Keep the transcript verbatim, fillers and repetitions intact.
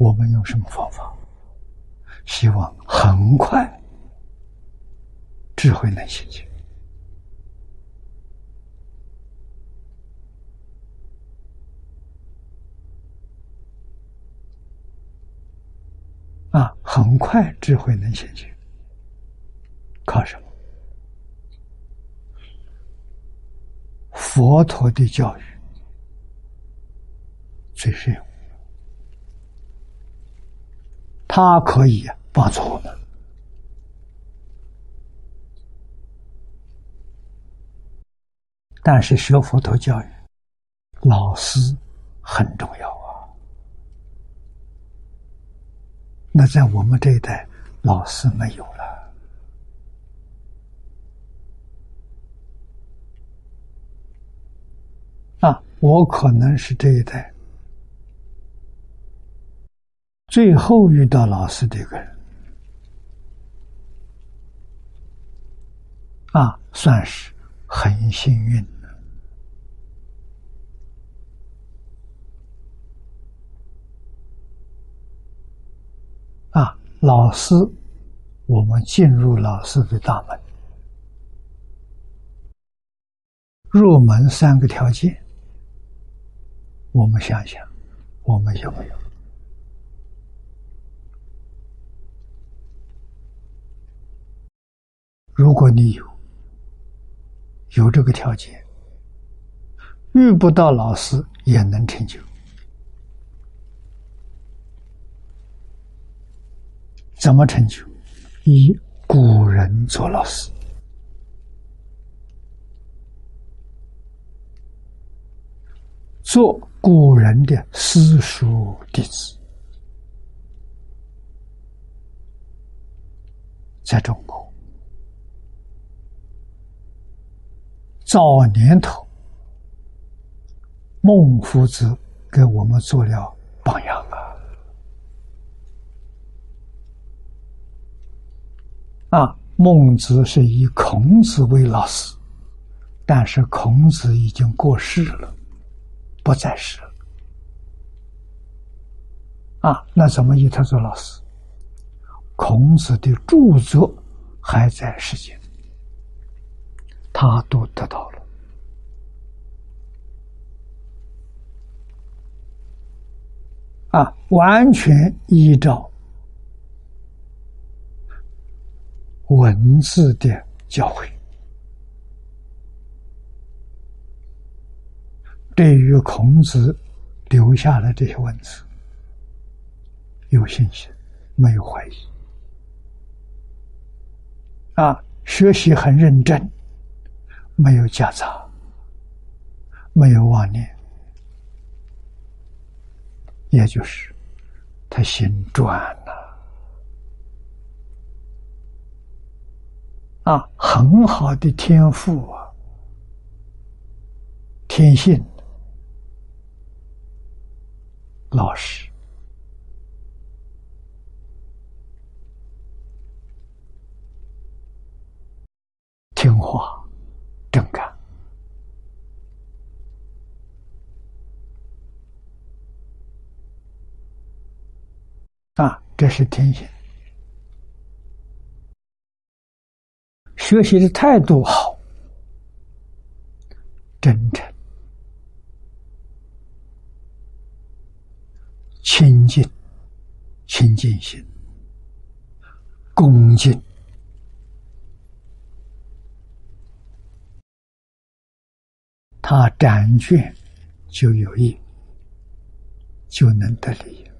我们用什么方法？希望很快智慧能现前。啊，很快智慧能现前，靠什么？佛陀的教育最实用，它可以帮助我们。但是学佛陀教育，老师很重要啊。那在我们这一代，老师没有了。啊，我可能是这一代最后遇到老师的一个人，啊，算是很幸运的。啊，老师，我们进入老师的大门，入门三个条件，我们想想，我们有没有？如果你有，有这个条件，遇不到老师也能成就。怎么成就？以古人做老师，做古人的私塾弟子。在中国早年头，孟夫子给我们做了榜样啊！啊，孟子是以孔子为老师，但是孔子已经过世了，不在世了。啊，那怎么以他做老师？孔子的著作还在世间，他都得到了。啊，完全依照文字的教诲，对于孔子留下的这些文字有信心，没有怀疑。啊，学习很认真，没有夹杂，没有妄念，也就是他心转了。啊，很好的天赋啊，天性，老实，听话，正干。啊，这是天性。学习的态度好，真诚、亲近、亲近心、恭敬，他展卷就有益，就能得利。